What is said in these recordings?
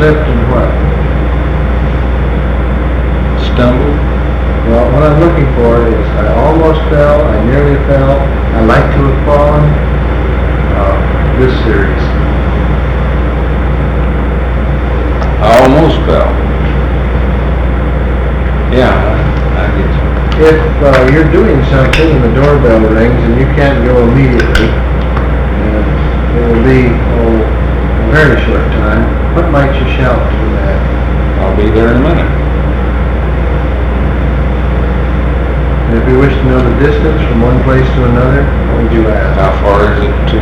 slipped and what? Stumbled. Well, what I'm looking for is I almost fell, I nearly fell, I like to have fallen. This series. I almost fell. Yeah, I get you. If you're doing something and the doorbell rings and you can't go immediately, and it will be, a very short time, what might you shout to that? I'll be there in a minute. And if you wish to know the distance from one place to another, what would you ask? How far is it to?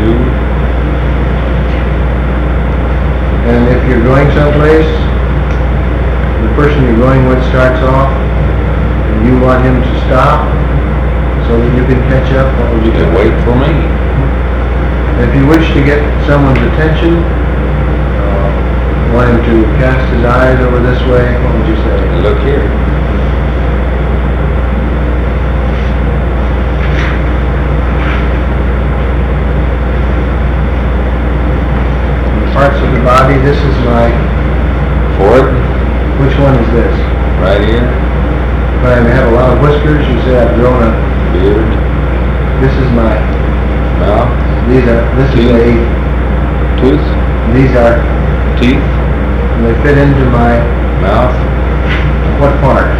And if you're going someplace, the person you're going with starts off, and you want him to stop so that you can catch up, what would you You do? can wait for me. And if you wish to get someone's attention, want him to cast his eyes over this way, what would you say? Look here. Parts of the body, this is my, Forward. which one is this? Right here. If I have a lot of whiskers, you say I've grown a, Beard. this is my, Mouth. this is a, Tooth. these are, Teeth. and they fit into my, Mouth. what part?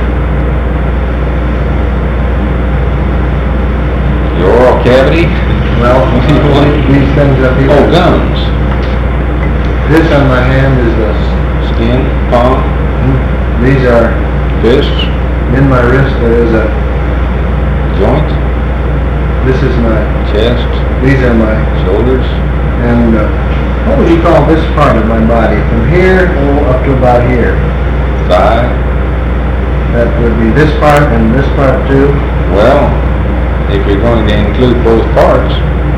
Your oral cavity. Well, these things up here. Oh, gums. This on my hand is the, Skin. Palm. these are, Fists. in my wrist there is a, Joint. this is my, Chest. these are my, Shoulders. and what would you call this part of my body? From here, up to about here. Thigh. That would be this part and this part too. Well, if you're going to include both parts,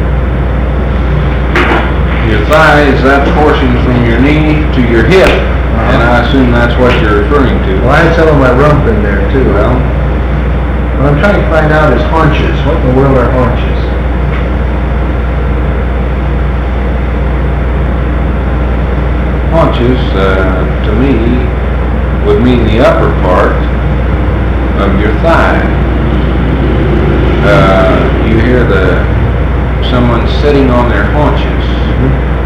your thigh is that portion from your knee to your hip, and I assume that's what you're referring to. Well, I had some of my rump in there too. Well, What I'm trying to find out is haunches. What in the world are haunches? haunches, to me, would mean the upper part of your thigh. You hear someone sitting on their haunches.